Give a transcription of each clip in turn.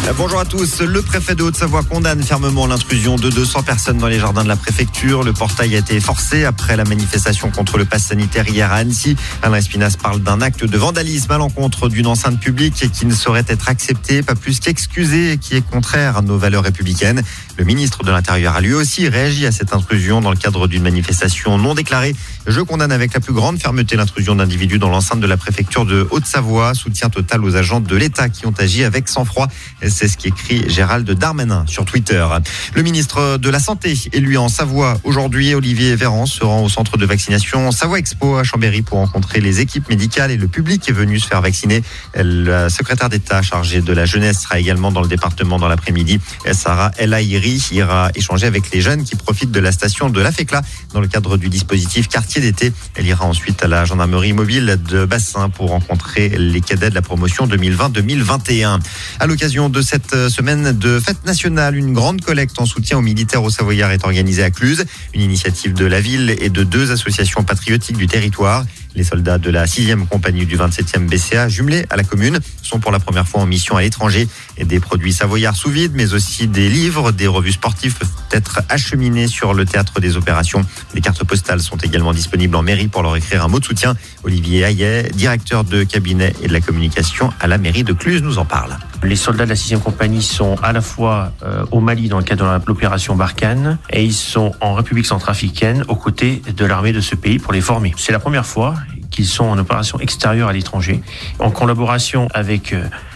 Bonjour à tous. Le préfet de Haute-Savoie condamne fermement l'intrusion de 200 personnes dans les jardins de la préfecture. Le portail a été forcé après la manifestation contre le pass sanitaire hier à Annecy. Alain Espinasse parle d'un acte de vandalisme à l'encontre d'une enceinte publique qui ne saurait être accepté, pas plus qu'excusé, et qui est contraire à nos valeurs républicaines. Le ministre de l'Intérieur a lui aussi réagi à cette intrusion dans le cadre d'une manifestation non déclarée. Je condamne avec la plus grande fermeté l'intrusion d'individus dans l'enceinte de la préfecture de Haute-Savoie. Soutien total aux agents de l'État qui ont agi avec sang-froid. C'est ce qu'écrit Gérald Darmanin sur Twitter. Le ministre de la Santé est lui en Savoie. Aujourd'hui, Olivier Véran se rend au centre de vaccination Savoie Expo à Chambéry pour rencontrer les équipes médicales et le public qui est venu se faire vacciner. La secrétaire d'État chargée de la jeunesse sera également dans le département dans l'après-midi. Sarah El Haïry ira échanger avec les jeunes qui profitent de la station de la FECLA dans le cadre du dispositif quartier d'été. Elle ira ensuite à la gendarmerie mobile de Bassin pour rencontrer les cadets de la promotion 2020-2021. À l'occasion de cette semaine de fête nationale, une grande collecte en soutien aux militaires au Savoyard est organisée à Cluses. Une initiative de la ville et de 2 associations patriotiques du territoire. Les soldats de la 6e compagnie du 27e BCA, jumelés à la commune, sont pour la première fois en mission à l'étranger. Et des produits savoyards sous vide, mais aussi des livres, des revues sportives peuvent être acheminés sur le théâtre des opérations. Des cartes postales sont également disponibles en mairie pour leur écrire un mot de soutien. Olivier Hayet, directeur de cabinet et de la communication à la mairie de Cluses, nous en parle. Les soldats de la 6e compagnie sont à la fois au Mali dans le cadre de l'opération Barkhane et ils sont en République centrafricaine aux côtés de l'armée de ce pays pour les former. C'est la première fois qu'ils sont en opération extérieure à l'étranger, en collaboration avec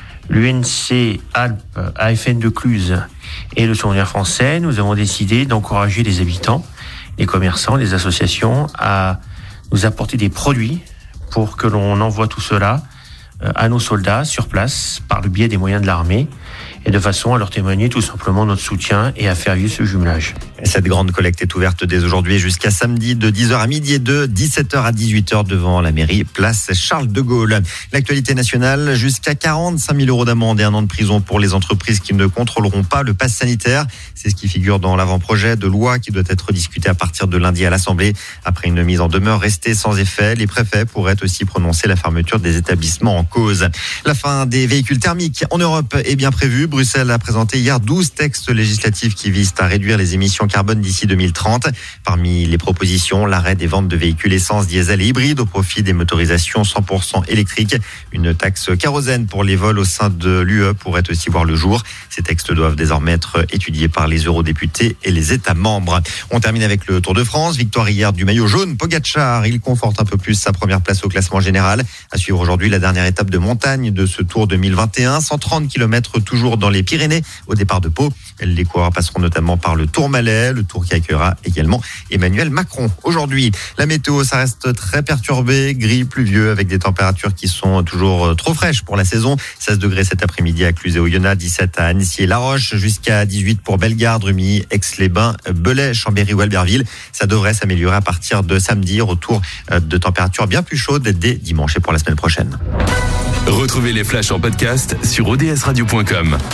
l'UNC Alpes AFN de Cluses et le Secondaire français. Nous avons décidé d'encourager les habitants, les commerçants, les associations à nous apporter des produits pour que l'on envoie tout cela à nos soldats sur place par le biais des moyens de l'armée et de façon à leur témoigner tout simplement notre soutien et à faire vivre ce jumelage. Cette grande collecte est ouverte dès aujourd'hui jusqu'à samedi de 10h à midi et de 17h à 18h devant la mairie, place Charles de Gaulle. L'actualité nationale, jusqu'à 45 000 € d'amende et 1 an de prison pour les entreprises qui ne contrôleront pas le pass sanitaire. C'est ce qui figure dans l'avant-projet de loi qui doit être discuté à partir de lundi à l'Assemblée. Après une mise en demeure restée sans effet, les préfets pourraient aussi prononcer la fermeture des établissements en cause. La fin des véhicules thermiques en Europe est bien prévue. Bruxelles a présenté hier 12 textes législatifs qui visent à réduire les émissions carbone d'ici 2030. Parmi les propositions, l'arrêt des ventes de véhicules essence, diesel et hybrides au profit des motorisations 100% électriques. Une taxe kérosène pour les vols au sein de l'UE pourrait aussi voir le jour. Ces textes doivent désormais être étudiés par les eurodéputés et les États membres. On termine avec le Tour de France. Victoire hier du maillot jaune Pogacar. Il conforte un peu plus sa première place au classement général. À suivre aujourd'hui la dernière étape de montagne de ce Tour 2021. 130 km toujours dans les Pyrénées au départ de Pau. Les coureurs passeront notamment par le Tourmalet, le Tour qui accueillera également Emmanuel Macron. Aujourd'hui, la météo, ça reste très perturbé, gris, pluvieux, avec des températures qui sont toujours trop fraîches pour la saison. 16 degrés cet après-midi à Cluses et Oyonnax, 17 à Annecy et La Roche, jusqu'à 18 pour Bellegarde, Rumilly, Aix-les-Bains, Belay, Chambéry ou Albertville. Ça devrait s'améliorer à partir de samedi. Retour de températures bien plus chaudes dès dimanche et pour la semaine prochaine. Retrouvez les flashs en podcast sur odsradio.com.